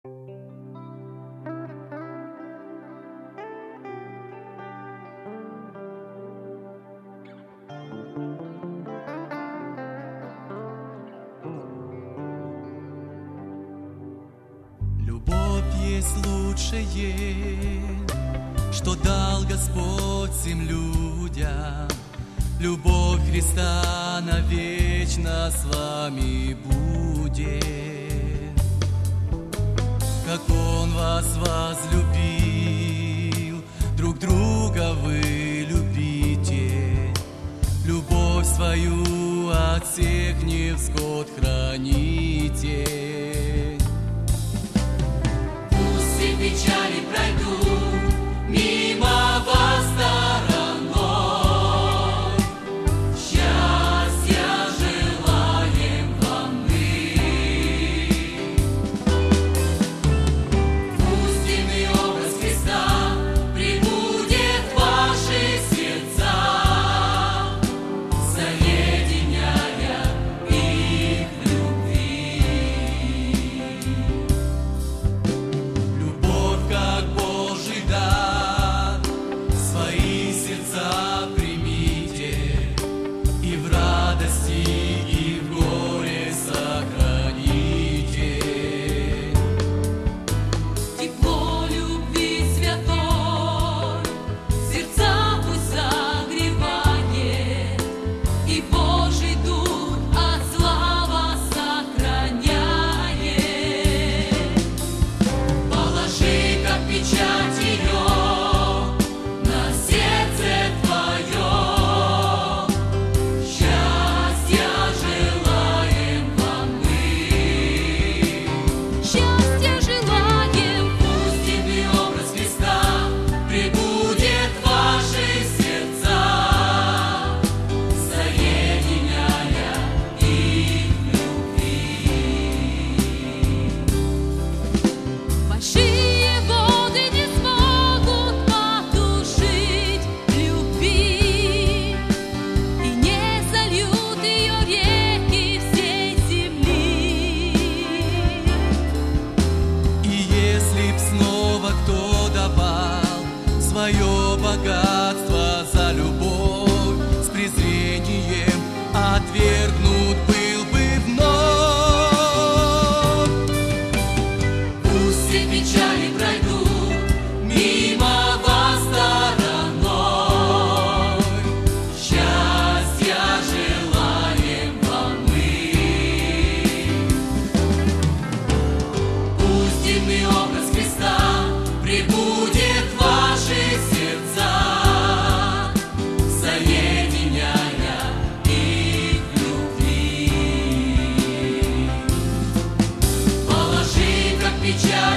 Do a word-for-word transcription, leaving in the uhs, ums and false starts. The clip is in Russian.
Любовь есть лучшее, что дал Господь всем людям. Любовь Христа навечно с вами будет. Как Он вас возлюбил, друг друга вы любите. Любовь свою от всех невзгод храните. Пусть все печали пройдут мимо вас стороной. Счастья желаем вам мы. Пусть дивный образ Христа пребудет в ваши сердца, соединяя их в любви. Любовь как Божий дар, свои сердца примите, и в радости, и в горе сохраните. Тепло любви святой сердца пусть согревает, и Божий дух от зла вас сохраняет. Положи, как печать ее, на сердце твое. Счастья желаем вам мы. Счастья желаем. Пусть дивный образ Христа пребудет в ваши сердца, соединяя их в любви. Большие воды не смогут потушить любви, и не зальют ее реки всей земли. И если б снова кто давал свое богатство за любовь, с презрением отвергнут был бы вновь. Пусть все печали пройдут мимо вас стороной. Счастья желаем вам мы. Пусть дивный образ Христа пребудет в ваши сердца, соединяя их в любви. Положи, как печать